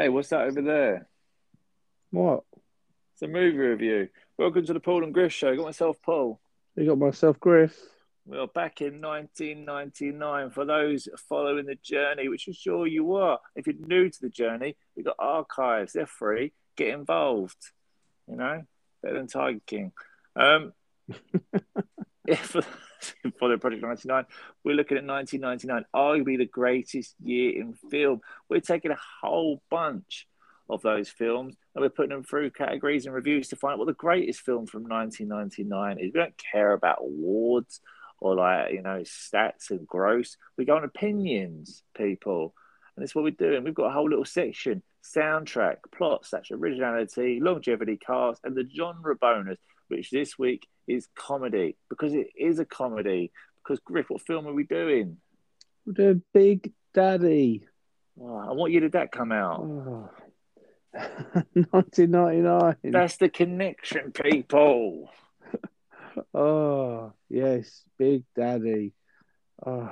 Hey, what's that over there? What? It's a movie review. Welcome to the Paul and Griff Show. Got myself Paul. You got myself, Griff. Well, back in 1999, for those following the journey, which I'm sure you are. If you're new to the journey, we've got archives. They're free. Get involved. You know, better than Tiger King. Um, if for the Project 99, we're looking at 1999, arguably the greatest year in film. We're taking a whole bunch of those films and we're putting them through categories and reviews to find out what the greatest film from 1999 is. We don't care about awards or stats and gross. We go on opinions, people. And that's what we're doing. We've got a whole little section: soundtrack, plots, that's originality, longevity, cast, and the genre bonus, which this week is comedy, because it is a comedy. Because Griff, what film are we doing? We're doing Big Daddy. Oh, and what year did that come out? Oh. 1999. That's the connection, people. Oh, yes, Big Daddy. Oh,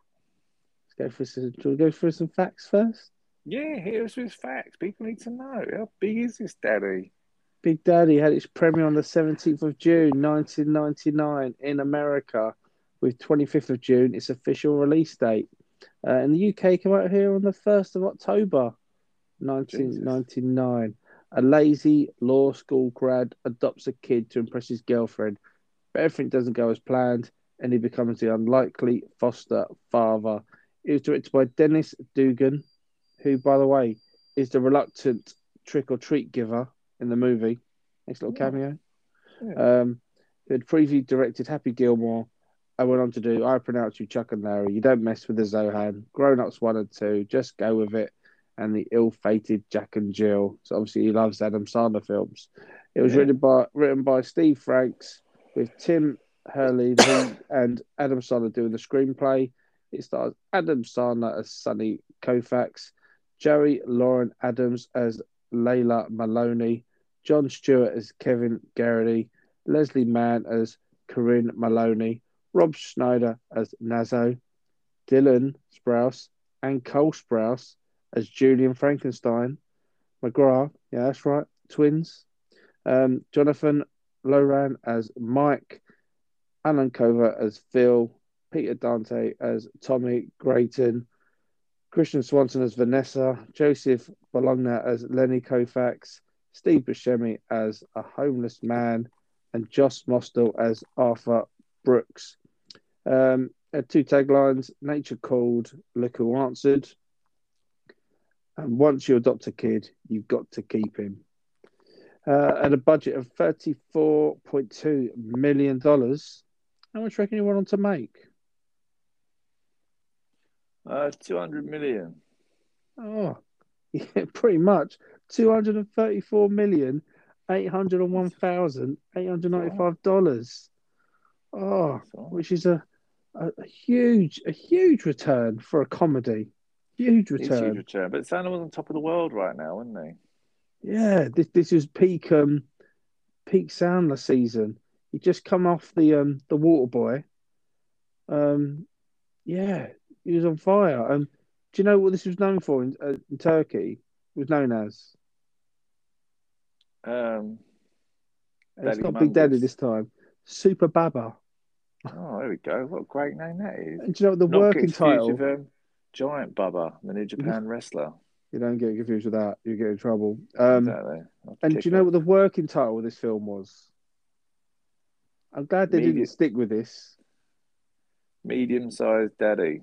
shall we go through some facts first? Yeah, here's his facts. People need to know, how big is this daddy? Big Daddy had its premiere on the 17th of June, 1999 in America, with 25th of June its official release date. In the UK, came out here on the 1st of October, Jesus. 1999. A lazy law school grad adopts a kid to impress his girlfriend, but everything doesn't go as planned, and he becomes the unlikely foster father. It was directed by Dennis Dugan, who, by the way, is the reluctant trick or treat giver in the movie. Next little Oh, cameo. yeah. Who had previously directed Happy Gilmore. I went on to do I Pronounce You Chuck and Larry, You Don't Mess with the Zohan, Grown Ups 1 and 2, Just Go With It, and the ill-fated Jack and Jill. So obviously he loves Adam Sandler films. It was Yeah. written by Steve Franks with Tim Hurley and Adam Sandler doing the screenplay. It stars Adam Sandler as Sonny Koufax, Joey Lauren Adams as Layla Maloney, John Stewart as Kevin Garrity, Leslie Mann as Corinne Maloney, Rob Schneider as Nazo, Dylan Sprouse and Cole Sprouse as Julian Frankenstein, McGrath, yeah, that's right, twins, Jonathan Loran as Mike, Alan Covert as Phil, Peter Dante as Tommy Grayton, Christian Swanson as Vanessa, Joseph Bologna as Lenny Koufax, Steve Buscemi as a homeless man, and Joss Mostel as Arthur Brooks. Had two taglines: "Nature called, look who answered," and "Once you adopt a kid, you've got to keep him." At a budget of $34.2 million, how much do you reckon you went on to make? 200 million. Oh, yeah, pretty much 234,801,895 That's dollars. Oh, all right. which is a huge return for a comedy. Huge It's huge return. return. But Santa was on top of the world right now, wasn't he? Yeah, this is peak Sandler season. He just come off the Water Boy. Um, yeah, he was on fire. Do you know what this was known for in Turkey? It was known as. Um, It's Daddy not Big Daddy Mungus. this time. Super Baba. Oh, there we go. What a great name that is. And do you know what the Not get working confused with title? Giant Bubba, the New You Japan wrestler. don't get confused with that. You get in trouble. Exactly. I'll have to And do you kick know off. what the working title of this film was? I'm glad they didn't Medium, stick with this. medium-sized daddy.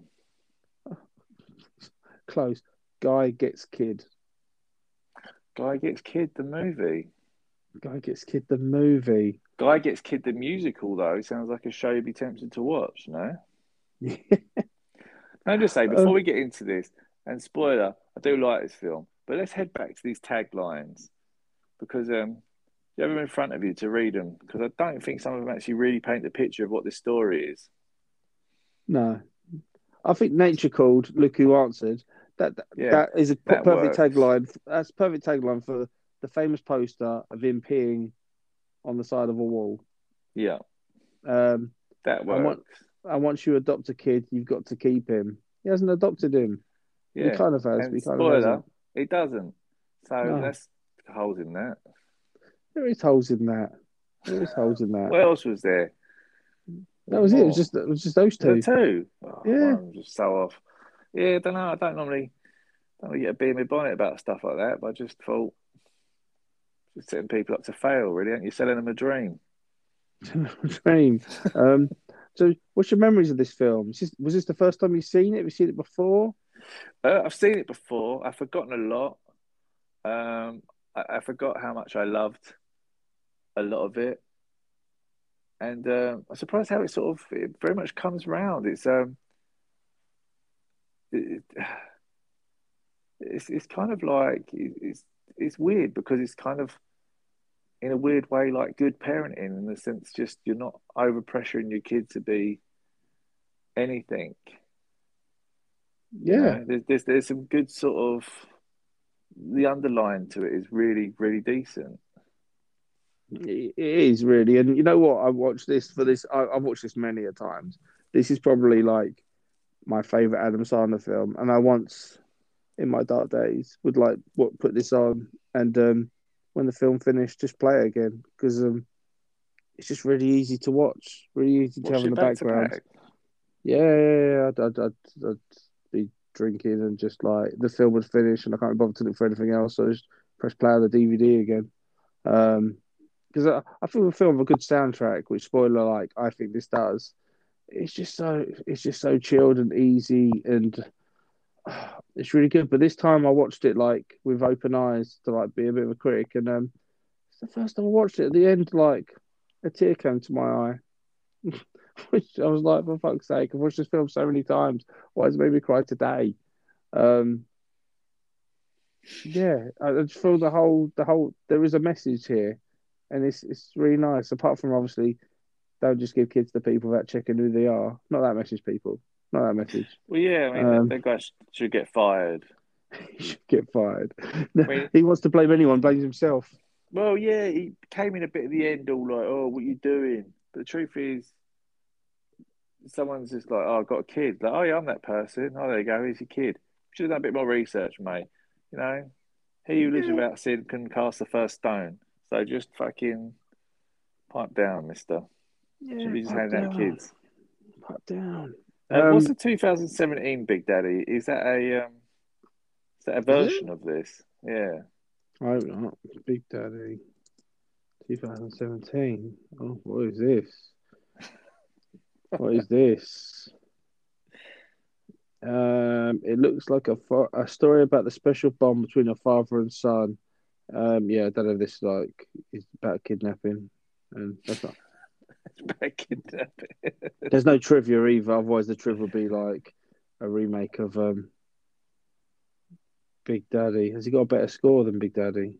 Close. Guy gets kid. Guy gets kid the movie. Guy gets kid. The movie. Guy gets kid the musical though. Sounds like a show you'd be tempted to watch. No. Can I just say uh, before we get into this, and spoiler, I do like this film, but let's head back to these taglines because you have them in front of you to read them because I don't think some of them actually really paint the picture of what this story is. no, I think Nature Called. Look who answered. Yeah, That is a that perfect works. tagline. That's a perfect tagline for the famous poster of him peeing on the side of a wall. Yeah, Um, that and what works. and once you adopt a kid, you've got to keep him. He hasn't adopted him. Well, he Yeah, kind of has, but and he kind of spoiler, hasn't. it doesn't. So No, that's holes in that. there is holes in that. There is holes in that. What else was there? That There's was it. more. It was just those Was there two. two? Oh, Yeah. one just so off. Yeah, I don't know. I don't really get a bee in my bonnet about stuff like that. But I just thought, just setting people up to fail, really. Aren't you selling them a dream? Dream. Um, so, what's your memories of this film? Was this the first time you've seen it? Have you seen it before? I've seen it before. I've forgotten a lot. I forgot how much I loved a lot of it, and I'm surprised how it very much comes round. It, it's kind of like it's weird because it's kind of in a weird way like good parenting in the sense just you're not over pressuring your kid to be anything. You Yeah, know, there's some good sort of the underline to it is really really decent. it is really. And you know what? I watched this for this. I've watched this many a times. This is probably like my favorite Adam Sandler film. And I once, in my dark days, would like what put this on and when the film finished, just play it again because it's just really easy to watch, really easy to have Watch in it the back to background. back. Yeah. I'd be drinking and just like the film would finish and I can't be bothered to look for anything else. So I just press play on the DVD again. Um, because I feel the film have a good soundtrack, which spoiler like I think this does. It's just so chilled and easy and it's really good. But this time I watched it like with open eyes to like be a bit of a critic, and it's the first time I watched it. At the end, like a tear came to my eye, which I was like, for fuck's sake, I've watched this film so many times. Why has it made me cry today? Um, yeah, I just feel the whole there is a message here, and it's really nice. Apart from obviously, don't just give kids to people without checking who they are. Not that message, people. Not that message. Well, yeah, I mean Um, that guy should get fired. he should get fired. I mean, He wants to blame anyone, blames himself. well, yeah, he came in a bit at the end, all like, "Oh, what you doing?" But the truth is, someone's just like, "Oh, I've got a kid." Like, "Oh, yeah, I'm that person." Oh, there you go. Here's your kid. Should have done a bit more research, mate. You know, he who lives Yeah, without sin can cast the first stone. So just fucking pipe down, Mister. Should yeah, be just pipe handing out down, kids. pipe down. What's the 2017 Big Daddy? Is that a Is it? version of this? Yeah. I hope not. Big Daddy, 2017. Oh, what is this? What is this? It looks like a story about the special bond between a father and son. Yeah, I don't know if this like is about kidnapping, and that's not. Back in that. There's no trivia either. Otherwise, the trivia would be like a remake of Big Daddy. Has he got a better score than Big Daddy?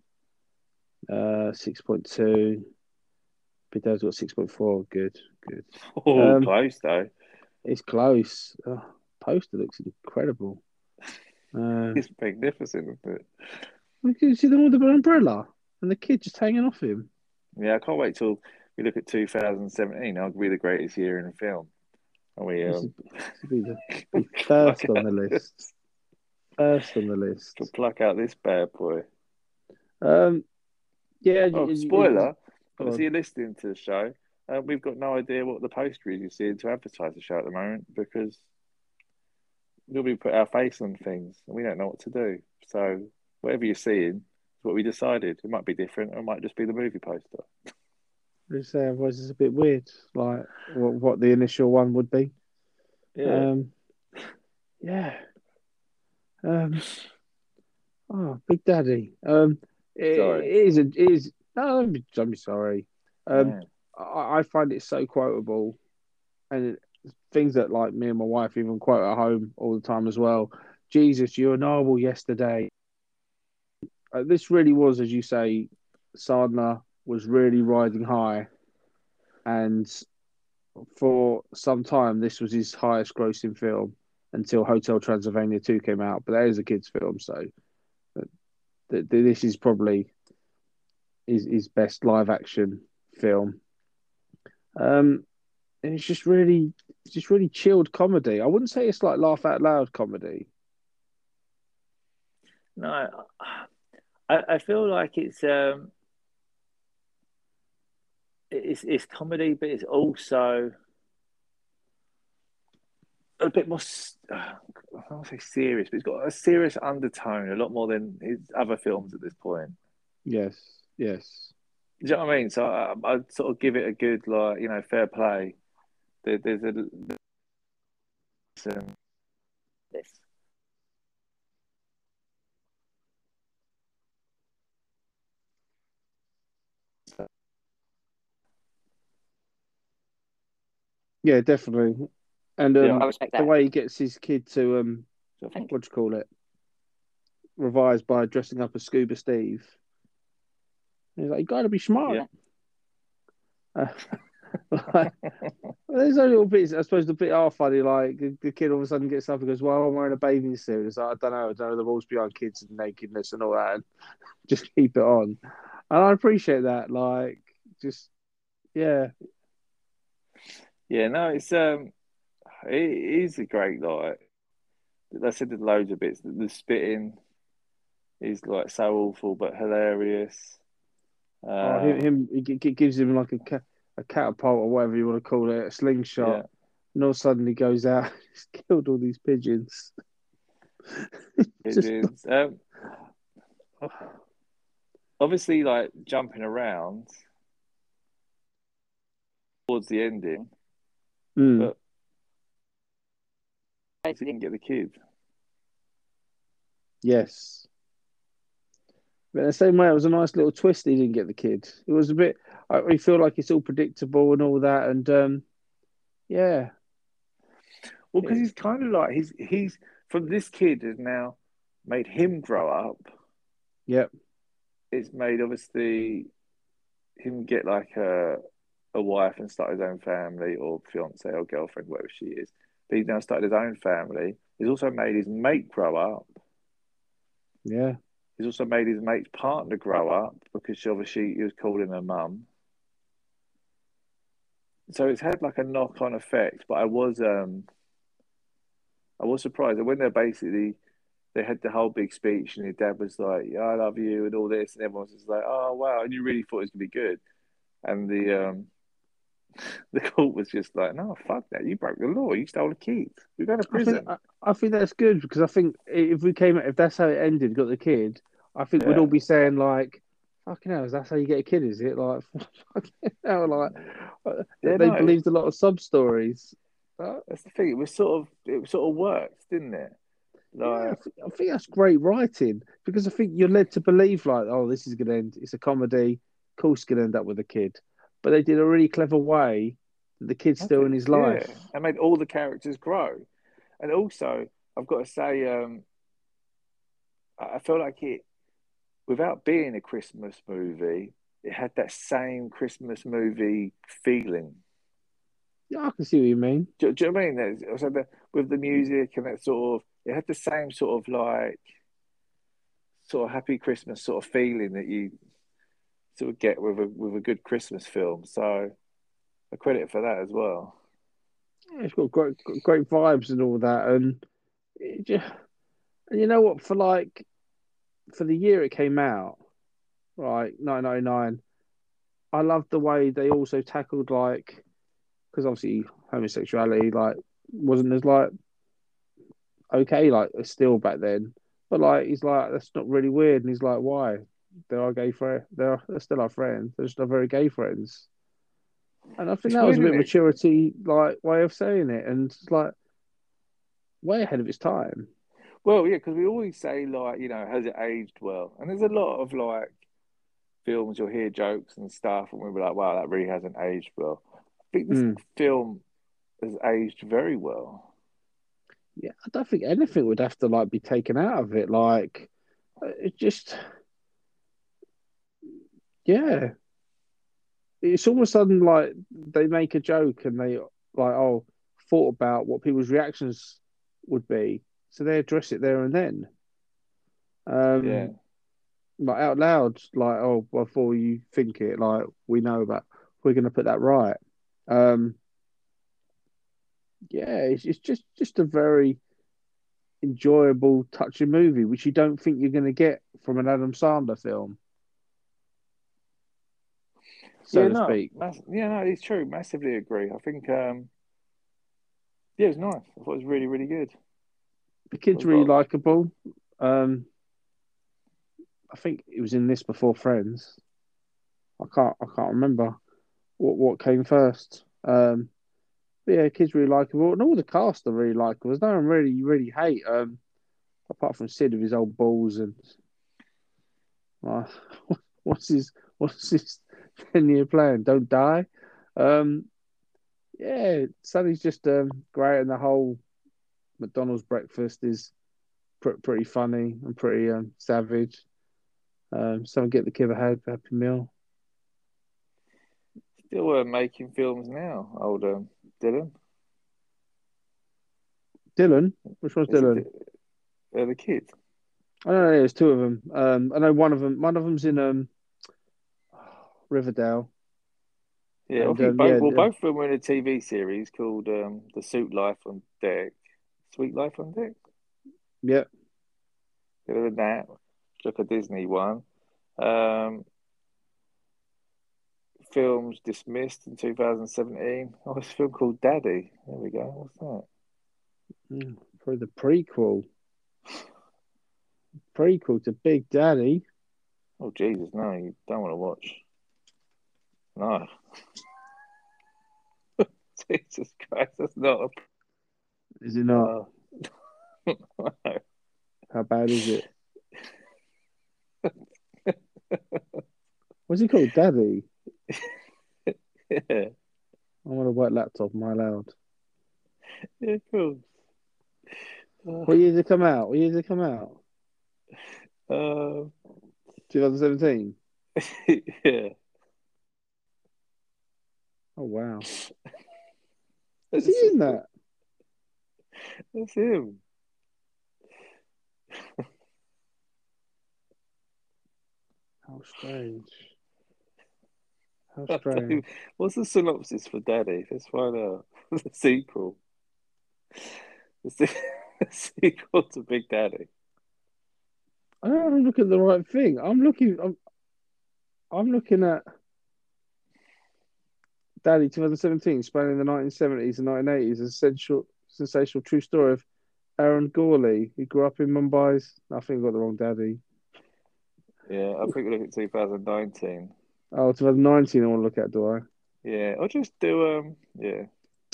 6.2. Big Daddy's got 6.4. Good, good. Oh, Um, close though. it's close. Oh, poster looks incredible. It's magnificent, isn't it? You can see them with the umbrella and the kid just hanging off him. Yeah, I can't wait till we look at 2017. That'll be the greatest year in film. And we This would be be pluck first on out the list. First on the to list. pluck out this bad boy. Um, yeah, Oh, spoiler! go Obviously, on. you're listening to the show. We've got no idea what the poster is you're seeing to advertise the show at the moment because we'll be put our face on things and we don't know what to do. So whatever you're seeing is what we decided. It might be different, or it might just be the movie poster. Just say otherwise it's a bit weird, like what the initial one would be. Yeah. Um, yeah. Um, oh, Big Daddy. Sorry. It is. No, don't be sorry. Um, Yeah. I find it so quotable, and things that like me and my wife even quote at home all the time as well. Jesus, you were noble yesterday. This really was, as you say, Sardner was really riding high, and for some time this was his highest grossing film until Hotel Transylvania 2 came out. But that is a kids' film, so this is probably his best live action film. Um, and it's just really chilled comedy. I wouldn't say it's like laugh out loud comedy. No, I feel like it's comedy, but it's also a bit more. I don't want to say serious, but it's got a serious undertone, a lot more than his other films at this point. Yes, yes. Do you know what I mean? So I'd sort of give it a good, like, fair play. There's a some this. Yeah, definitely. And Yeah, I respect the that. way he gets his kid to So I think. what do you call it? Revise by dressing up as Scuba Steve. He's like, you got to be smart. Yeah. Uh, there's only little bits. I suppose the bit are funny. Like the kid all of a sudden gets up and goes, "Well, I'm wearing a bathing suit." It's like, I don't know the rules behind kids and nakedness and all that. And just keep it on. And I appreciate that. Like, just yeah, Yeah, no, it is a great, like, I said there's loads of bits. The spitting is like so awful but hilarious. oh, Um, gives him like a catapult or whatever you want to call it, a slingshot. yeah, And all of a sudden he goes out, he's killed all these pigeons. Just pigeons. Obviously, like jumping around towards the ending, mm, but he didn't get the kid. yes. But in the same way, it was a nice little twist. He didn't get the kid. It was a bit. I feel like it's all predictable and all that, and yeah, Well, because it, he's kind of like he's from this kid has now made him grow up. yeah, It's made obviously him get like a wife and start his own family or fiance or girlfriend, whatever she is. But he's now started his own family. He's also made his mate grow up. yeah. He's also made his mate's partner grow up because she obviously he was calling her mum. So it's had like a knock on effect. But I was surprised that when they had the whole big speech and his dad was like, "Yeah, I love you" and all this, and everyone was just like, "Oh wow," and you really thought it was gonna be good. And the court was just like, "No, fuck that! You broke the law. You stole a kid. You go to I think prison." I think that's good because I think if that's how it ended, got the kid, I think we'd all Yeah, be saying like, "Fucking hell, is that how you get a kid? Is it like, fucking hell, like yeah, they no, believed a lot of sub stories." that's the thing. It sort of worked, didn't it? Yeah, Like, I think that's great writing because I think you're led to believe like, oh, this is going to end. It's a comedy. Of course, it's going to end up with a kid, but they did a really clever way that the kid's that's still in it. his Yeah, life. and made all the characters grow. And also, I've got to say, I feel like it, without being a Christmas movie, it had that same Christmas movie feeling. Yeah, I can see what you mean. Do you know what I mean? Also with the music and that sort of, it had the same sort of like, sort of happy Christmas sort of feeling that you sort of get with a good Christmas film. So I credit for that as well. Yeah, it's got great vibes and all that, and and you know what? For the year it came out, right, 1999, I loved the way they also tackled like because obviously homosexuality like wasn't as like okay like still back then, but like he's like that's not really weird, and he's like why? There are gay friends. They're still our friends. They're just not very gay friends. And I think It's that was weird, a bit isn't of it? maturity, like way of saying it, and it's like way ahead of its time. Well, yeah, because we always say like, has it aged well? And there's a lot of like films you'll hear jokes and stuff, and we'll be like, wow, that really hasn't aged well. I think this Mm. film has aged very well. Yeah, I don't think anything would have to like be taken out of it. Like it just, yeah, it's almost sudden like they make a joke and they like oh thought about what people's reactions would be, so they address it there and then. Yeah, Um, like out loud, like oh before you think it, like we know that we're going to put that right. Um, yeah, it's just a very enjoyable, touching movie, which you don't think you're going to get from an Adam Sandler film, so Yeah, to no, speak. yeah, no, it's true. Massively agree. I think, yeah, it was nice. I thought it was really, really good. The kid's We've really got likable. Um, I think it was in this before Friends. I can't remember what came first. But yeah, kid's really likable, and all the cast are really likable. There's no one really you really hate. Apart from Sid with his old balls and uh, what's his 10-year plan? Don't die. Um, yeah, Sonny's just great, and the whole McDonald's breakfast is pretty funny and pretty savage. Someone get the kid a happy meal. still making films now. Old Dylan. Dylan, which one's Is it Dylan? the kid? I don't know. There's two of them. I know one of them. One of them's in Riverdale, Yeah, I and think yeah, both of them were in a TV series called The Suit Life on Deck. Sweet Life on Deck. yeah. They were in that. Like a Disney one. Um, Films dismissed in 2017. Oh, it's a film called Daddy. There we go. What's For the prequel to Big Daddy. that? Oh, Jesus, no, you don't want to watch. No. Jesus Christ, that's not Is it a. not? No. How bad is it? What's he called? Daddy. Yeah, I want a white laptop. Am I allowed? yeah, cool. What year did it come out? What year did it come out? Uh, 2017. yeah, Oh wow. Is he that's, in that? that's him. How strange. How strange. What's the synopsis for Daddy? Let's find out. The sequel. The, se- the sequel to Big Daddy. I don't know if I'm looking at the right thing. I'm looking at Daddy 2017, spanning the 1970s and 1980s, a sensational true story of Aaron Gorley, who grew up in Mumbai's. I think I got the wrong Daddy. Yeah, I think we look at 2019. Oh, 2019, I want to look at, do I? Yeah, I'll just do yeah.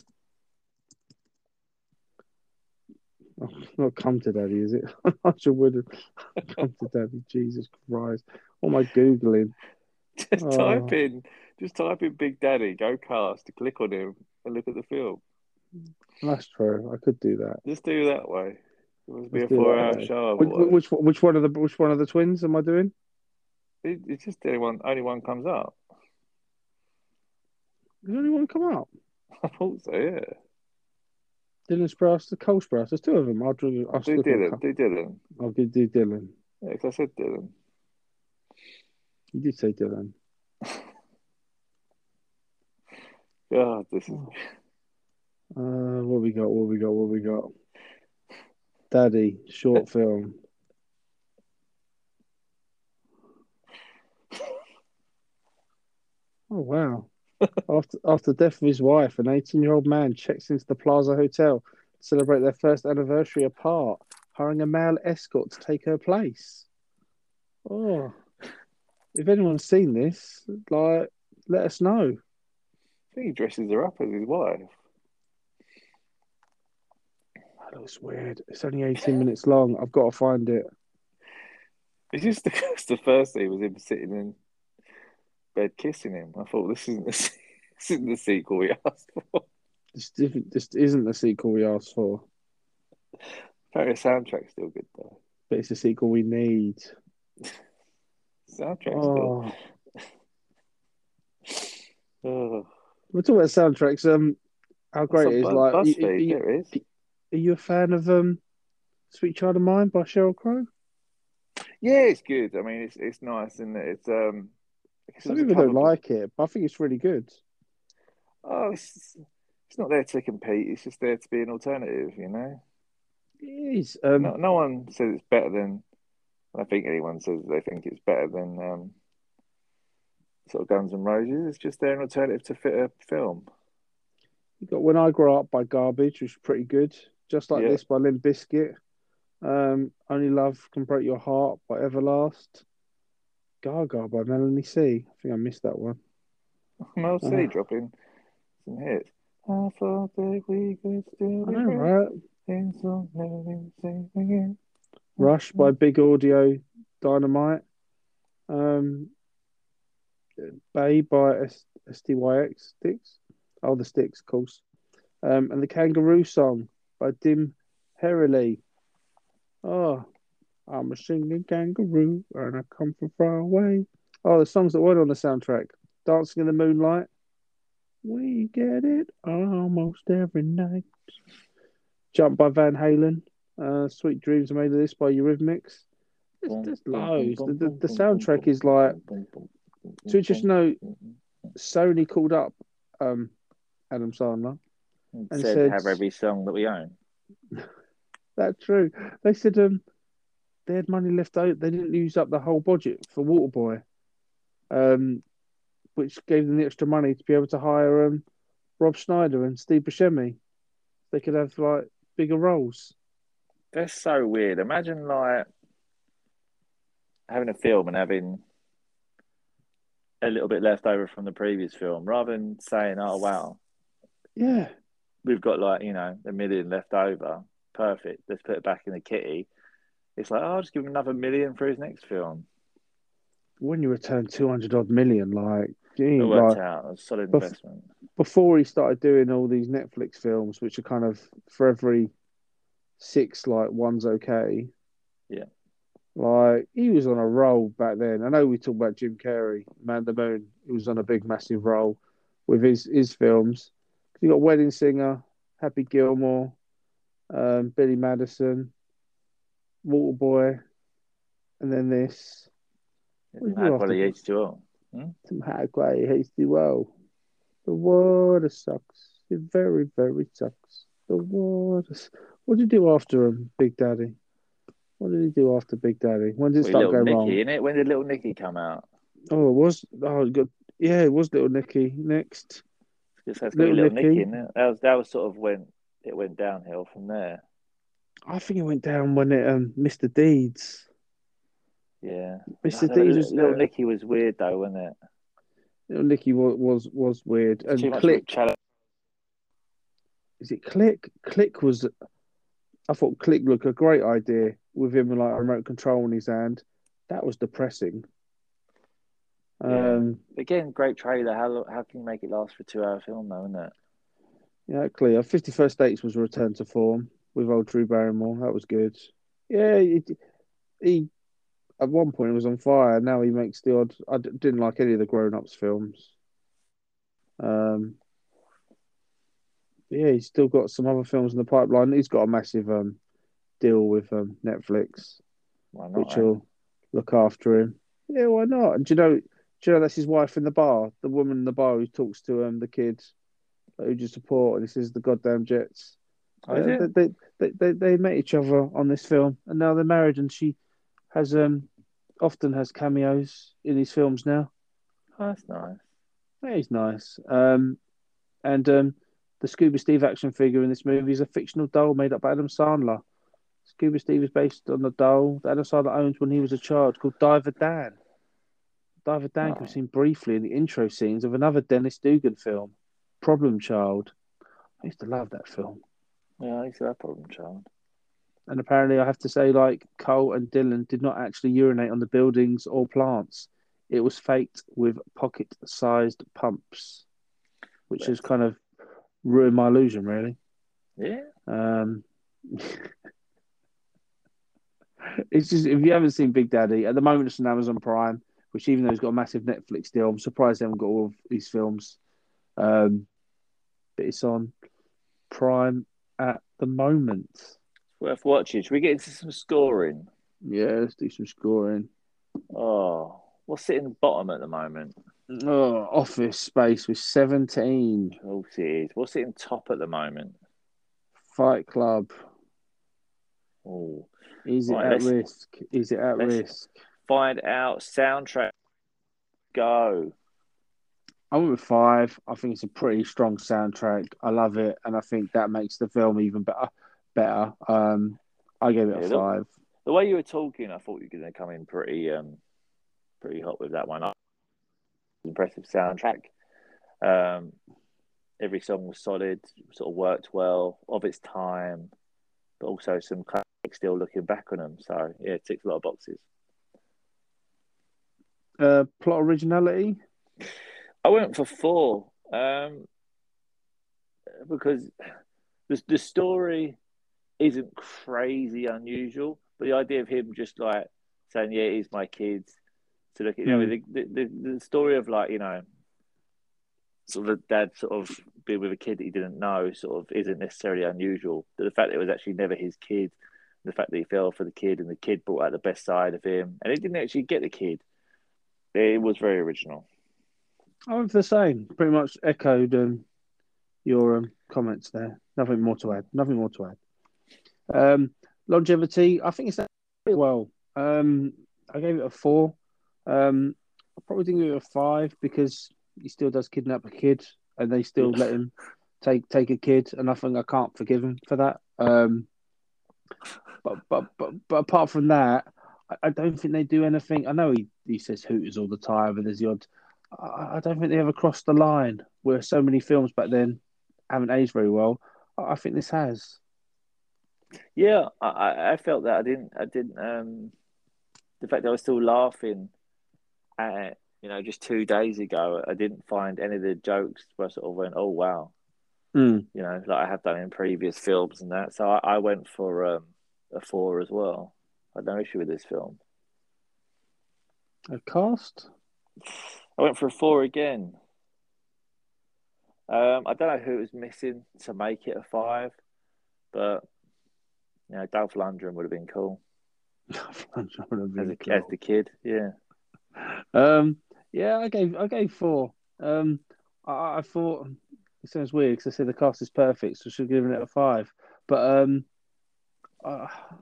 Oh, not Come to Daddy, is it? I should would have Come to Daddy. Jesus Christ. What am I Googling? Just type Oh, in just type in Big Daddy, go cast, click on him and look at the film. that's true. I could do that. Just do that way. It must be Let's a do it that 4 hour way. show Which, otherwise. which, which one of the twins am I doing? It's just the only one comes up. There's only one come out. I thought so, yeah. Dylan Sprouse, the Cole Sprouse. There's two of them. I'll just Do look at Dylan, do Dylan. I'll do Dylan. Yeah, 'cause I said Dylan. You did say Dylan. God, this is Oh. What we got? What we got? What we got? Daddy short film. Oh wow! After the death of his wife, an 18-year-old man checks into the Plaza Hotel to celebrate their first anniversary apart, hiring a male escort to take her place. Oh, if anyone's seen this, like, let us know. I think he dresses her up as his wife. That looks weird. It's only 18 minutes long. I've got to find it. It's just it's the first scene was him sitting in bed kissing him. I thought this isn't the sequel we asked for. This isn't the sequel we asked for, Apparently the soundtrack's still good though. but it's the sequel we need. Soundtrack's still Oh, oh. we're talking about soundtracks. How That's great on it is! Like, BuzzFeed, there it is. are you a fan of "Sweet Child of Mine" by Sheryl Crow? Yeah, it's good. I mean it's nice and because it Some was a people don't cover book. like it, but I think it's really good. Oh, it's not there to compete, it's just there to be an alternative, you know? It is. No one says it's better than. I think anyone says they think it's better than sort of Guns N' Roses. It's just they're an alternative to fit a film. You got When I Grow Up by Garbage, which is pretty good. Just Like Yeah, This by Limp Bizkit. Only Love Can Break Your Heart by Everlast. Gaga by Melanie C. I think I missed that one. Mel Uh, C dropping some hits. I thought that we could still I be know, friends. right? Things will never be the same again. Rush by Big Audio Dynamite. Um, Bay by SDYX Sticks. Oh, the Sticks, of course. And the Kangaroo Song by Dim Herily. Oh, I'm a singing kangaroo and I come from far away. Oh, the songs that weren't on the soundtrack. Dancing in the Moonlight. We get it almost every night. Jump by Van Halen. Sweet Dreams Are Made of This by Eurythmics. Boom, There's boom, boom, loads. boom, boom, The boom, boom, soundtrack boom, is boom, like, boom, boom, boom, boom, to just boom, know, boom. Sony called up um, Adam Sandler And and said to said, have every song that we own. that's true. They said they had money left over. They didn't use up the whole budget for Waterboy, um, which gave them the extra money to be able to hire Rob Schneider and Steve Buscemi. They could have like bigger roles. That's so weird. Imagine like having a film and having a little bit left over from the previous film, rather than saying, "Oh wow, Yeah. we've got like a million left over. Perfect. Let's put it back in the kitty." It's like, oh, I'll just give him another million for his next film. When you return 200 odd million, like, It gee, worked like out. It was a solid bef- investment. before he started doing all these Netflix films, which are kind of for every six, like one's okay. Yeah. Like he was on a roll back then. I know we talk about Jim Carrey, Man the Moon. He was on a big, massive roll with his films. You got Wedding Singer, Happy Gilmore, Billy Madison, Waterboy, and then this. What did you Mad do after Quality that? H2O. Hmm? Some High Grade H2O. The water sucks. It very, very sucks. The water. What did you do after Big Daddy? What did he do after Big Daddy? When did it Well, start Little going wrong? Nicky, innit? When did Little Nicky come out? Oh, it was. Oh, good. Yeah, it was Little Nicky next. Just has got to be Little Little Nicky, Nicky. innit? That was sort of when it went downhill from there. I think it went down when it Mr. Deeds. Yeah. Mr. No, Deeds was Little Nicky was weird though, wasn't it? Little Nicky was weird. It's too And much of a Click, challenge. is it Click? Click was. I thought Click looked a great idea with him with like a remote control in his hand. That was depressing. Yeah. Um, Again, great trailer. How can you make it last for a 2 hour film though, isn't it? yeah, clear. 51st Dates was a return to form with old Drew Barrymore. That was good. Yeah, he at one point was on fire. Now he makes the odd. Didn't like any of the grown ups films. Um, yeah, he's still got some other films in the pipeline. He's got a massive deal with Netflix, Why not, which eh? will look after him. Yeah, why not? And do you know that's his wife in the bar, the woman in the bar who talks to the kids who just support, and he says the goddamn Jets. Oh, is it? They met each other on this film, and now they're married, and she has often has cameos in his films now. Oh, that's nice. Yeah, he's nice. And the Scuba Steve action figure in this movie is a fictional doll made up by Adam Sandler. Scuba Steve is based on a doll that Adam Sandler owned when he was a child called Diver Dan. Diver Dan can be Oh, seen briefly in the intro scenes of another Dennis Dugan film, Problem Child. I used to love that film. yeah, he's that problem child. And apparently, I have to say, like, Cole and Dylan did not actually urinate on the buildings or plants. It was faked with pocket sized pumps, which has But kind of ruined my illusion, really. yeah, Um, it's just, if you haven't seen Big Daddy, at the moment it's on Amazon Prime, which even though he's got a massive Netflix deal, I'm surprised they haven't got all of these films. Um, but it's on Prime at the moment. worth watching. Should we get into some scoring? Yeah, let's do some scoring. Oh, what's sitting bottom at the moment? Oh, Office Space with 17. Oh, it is. What's sitting top at the moment? Fight Club Oh, Is it right. at risk? Is it at Let's risk? find out. Soundtrack. Go. I went with 5. I think it's a pretty strong soundtrack. I love it, and I think that makes the film even better. Better. I gave it a Yeah, 5. the way you were talking, I thought you were going to come in pretty hot with that one. Impressive soundtrack. Um, every song was solid, sort of worked well, of its time, but also some classics still looking back on them. So yeah, it ticks a lot of boxes. Plot originality. I went for 4 because the story isn't crazy unusual, but the idea of him just like saying, "Yeah, he's my kids," to look at, Hmm. the story of like sort of a dad sort of being with a kid that he didn't know sort of isn't necessarily unusual. But the fact that it was actually never his kid, the fact that he fell for the kid and the kid brought out the best side of him, and he didn't actually get the kid, it was very original. I went for the same. Pretty much echoed your comments there. Nothing more to add. Nothing more to add. Longevity. I think it's done pretty well. I gave it a 4. I probably didn't give it a 5 because he still does kidnap a kid, and they still let him take a kid, and I think I can't forgive him for that. But apart from that, I don't think they do anything. I know he says Hooters all the time, and there's the odd. I don't think they ever crossed the line. Where so many films back then haven't aged very well. I think this has. Yeah, I felt that I didn't the fact that I was still laughing at it, just 2 days ago, I didn't find any of the jokes where I sort of went, oh wow, Mm. like I have done in previous films and that. So I went for a 4 as well. I had no issue with this film. A cast? I went for a 4 again. I don't know who was missing to make it a 5, but Dolph Lundgren would have been cool I'm trying to as be as cool. the kid. Yeah, Um, yeah, I gave 4. Um, I thought it sounds weird because I said the cast is perfect, so I should have given it a 5. But uh,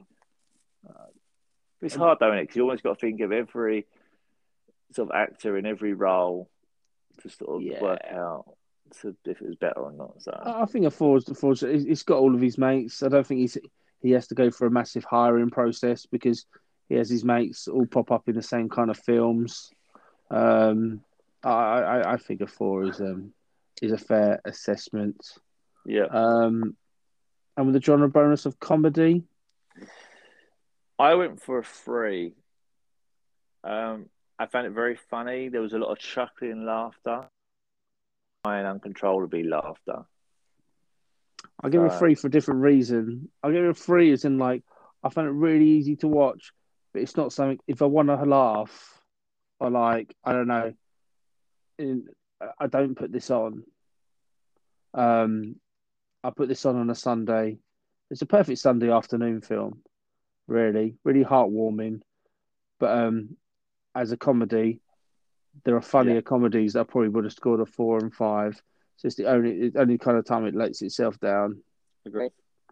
it's hard though, is Because you almost got to think of every sort of actor in every role to sort of work yeah, out if it was better or not. So I think a 4 is the 4. It's got all of his mates. I don't think he has to go for a massive hiring process because he has his mates all pop up in the same kind of films. Um, I think a 4 is a fair assessment. yeah, Um, and with the genre bonus of comedy, I went for a 3. I found it very funny. There was a lot of chuckling laughter and uncontrollably laughter. I'll give it a So 3 for a different reason. I'll give it a 3 as in like I found it really easy to watch, but it's not something. If I want to laugh or like I don't know, in, I don't put this on. Um, I put this on a Sunday. It's a perfect Sunday afternoon film. Really, really heartwarming. But as a comedy, there are yeah, funnier comedies that I probably would have scored a 4 and 5. So it's the only kind of time it lets itself down. agreed,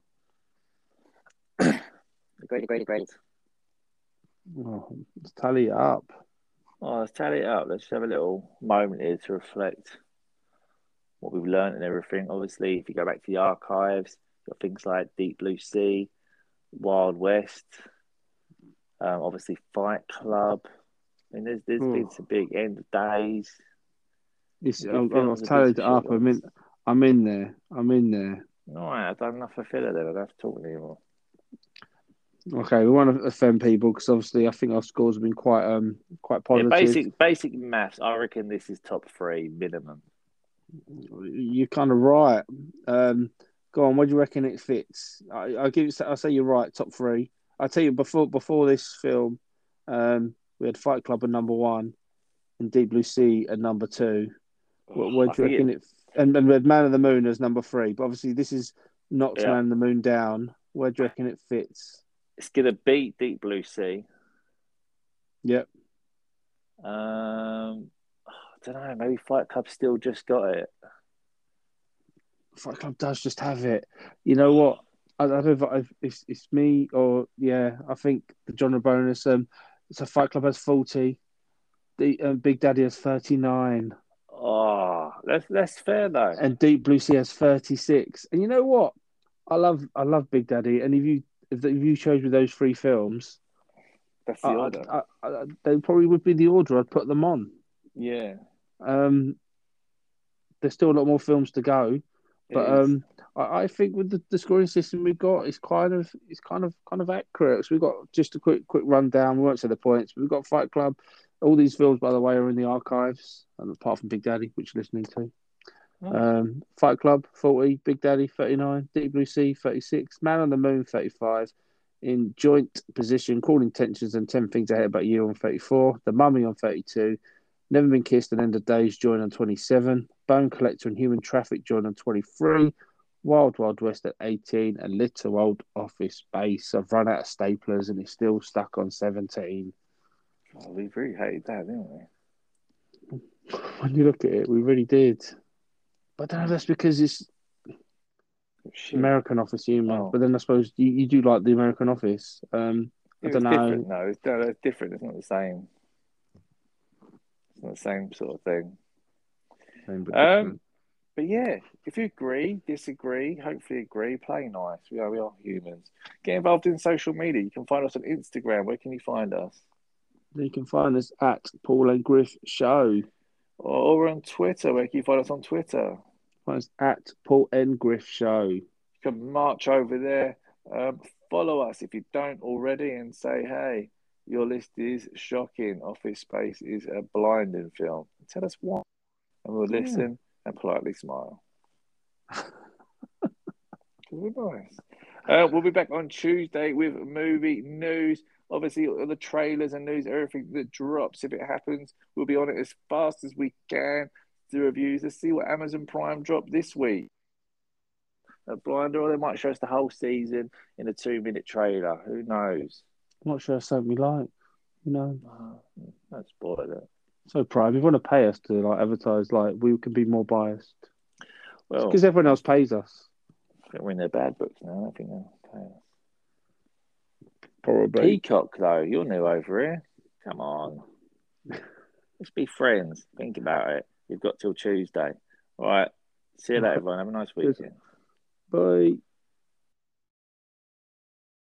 agreed. Oh, let's tally it up. Oh, let's tally it up. Let's have a little moment here to reflect what we've learned and everything. Obviously, if you go back to the archives, you've got things like Deep Blue Sea, Wild West, obviously Fight Club. I mean, there's been Oh, some big end of days, this some good I've films and been tallied some it shit up. ones. I'm in there. I'm in there. All right, I've done enough for filler then. I don't have to talk anymore. Okay, we want to offend people because obviously I think our scores have been quite Yeah, positive. basic maths. I reckon this is top 3 minimum. You're kind of right. Go on. What do you reckon it fits? I give it. I say you're right. Top 3. I tell you before this film, we had Fight Club at number 1 and Deep Blue Sea at number 2. Where I do you think it. reckon it? And we had Man of the Moon as number 3. But obviously this is knocks Yeah, Man of the Moon down. Where do you reckon it fits? it's gonna beat Deep Blue Sea. Yep. I don't know. Maybe Fight Club still just got it. Fight Club does just have it. You know what? I don't know if it's me or yeah. I think the genre bonus. So Fight Club has 40. The Big Daddy has 39, Oh, that's fair though. and Deep Blue Sea has 36. And you know what? I love Big Daddy. And if you chose me those three films, That's the order. they probably would be the order I'd put them on. Yeah, Um, there's still a lot more films to go, it but is. I think with the scoring system we've got, it's kind of accurate. So we've got just a quick rundown. We won't say the points, but we've got Fight Club. All these films, by the way, are in the archives, and apart from Big Daddy, which you're listening to. Oh, Fight Club 40, Big Daddy 39, Deep Blue Sea 36, Man on the Moon 35. In joint position, Calling Tensions and 10 Things I Hate About You on 34, The Mummy on 32, Never Been Kissed and End of Days join on 27, Bone Collector and Human Traffic join on 23, Wild Wild West at 18, and Little Old Office Space. I've run out of staplers and it's still stuck on 17. God, we really hated that, didn't we? When you look at it, we really did. But I don't know if that's because it's Shit. American Office humour. Oh, But then I suppose you do like the American Office. I it don't was know. different. No, it's different. It's not the same. It's not the same sort of thing. Same but Um, different. but yeah, if you agree, disagree, hopefully agree, play nice. We are humans. Get involved in social media. You can find us on Instagram. Where can you find us? You can find us at Paul and Griff Show. Or on Twitter. Where can you find us on Twitter? Find us at Paul and Griff Show. You can march over there. Follow us if you don't already and say, hey, your list is shocking. Office Space is a blinding film. Tell us why. And we'll Yeah. listen and politely smile. Because we're nice. We'll be back on Tuesday with movie news. Obviously, all the trailers and news, everything that drops, if it happens, we'll be on it as fast as we can. Do reviews. Let's see what Amazon Prime dropped this week. A blinder, or they might show us the whole season in a 2-minute trailer. Who knows? I'm not sure it's something we like. You know, Oh, don't spoil it. so proud. If you want to pay us to like advertise, like we can be more biased. Well, Because everyone else pays us. I think we're in their bad books now. I don't think they'll pay us. Probably. Peacock, though, you're new over here. Come on. Let's be friends. Think about it. You've got till Tuesday. All right. See you later, everyone. Have a nice weekend. Bye.